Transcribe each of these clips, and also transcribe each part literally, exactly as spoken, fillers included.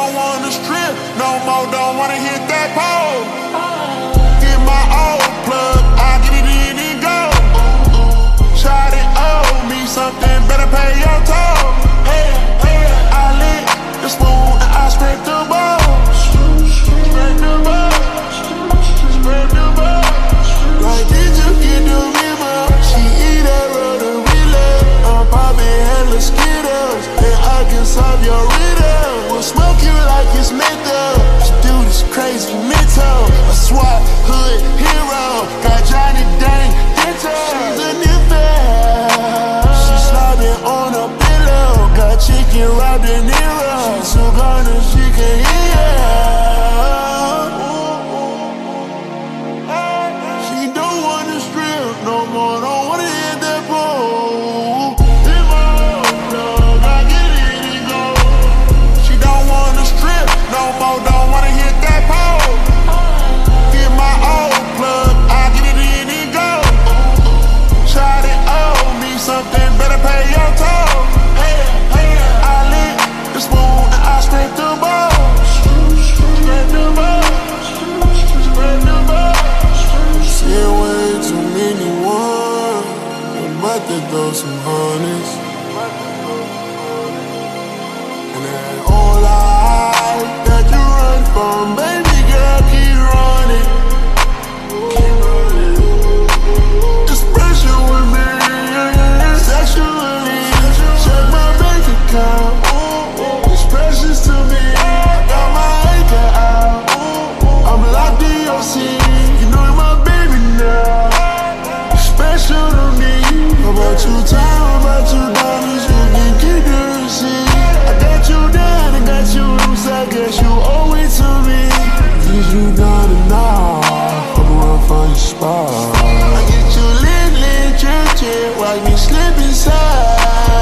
don't wanna strip no more, don't wanna hit that pole. Get my old plug, I get it in and go. Shawty owe me something, better pay your toll. I lick the spoon and I scrape the bowl. Scrape the bowl, scrape the bowl. Like, did you get the river? She eat that rotorilla. I'm popping hella Skittles, and I can solve your riddle. We'll smoke you like it's menthol. She do this crazy mental. A SWAT hood hero. Got Johnny Dang Dento. She's a nympho. She slobbing on a pillow. Got chicken wrapped in Nero. She's so gone and she can hear. She don't wanna strip no more, don't wanna hit that pole. In my old plug, I get it and go. She don't wanna strip no more, don't wanna hit that pole. Get my old plug, I get it in and go. Shawty owe me something, better pay your toll. I lick the spoon and I scrape the bowl. Scrape the bowl, scrape the bowl. Seen way too many ones, I'm about to throw some hundreds. And that whole life that you run from, baby girl, keep running. Keep running. Expression with me, sexually. Check my bank account, it's precious to me. Got my acre out, I'm locked in your scene. You know you're my baby now, you're special to me. How about you time, how about you dollars, you can keep the receipt. I got you down, I got you loose, I guess you owe it to me. Cause you down and now, I'm run for your spot. I get you lit, lit, drip, drip, watch me slip inside.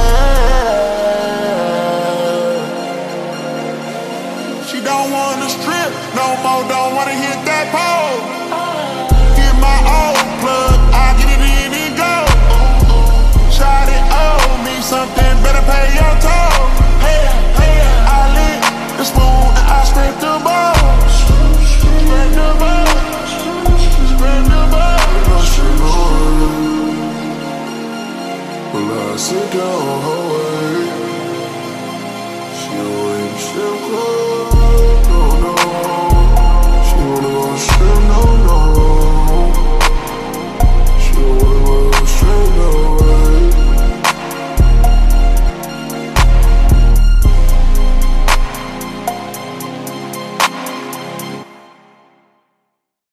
She don't wanna strip no more, don't wanna hit that pole. Get my old plug, I get it in and go. Shawty owe me something, better pay your toll. I lick the spoon and I scrape the bowl. Scrape the bowl, scrape the bowl. Well, I sit down her way. She always still close.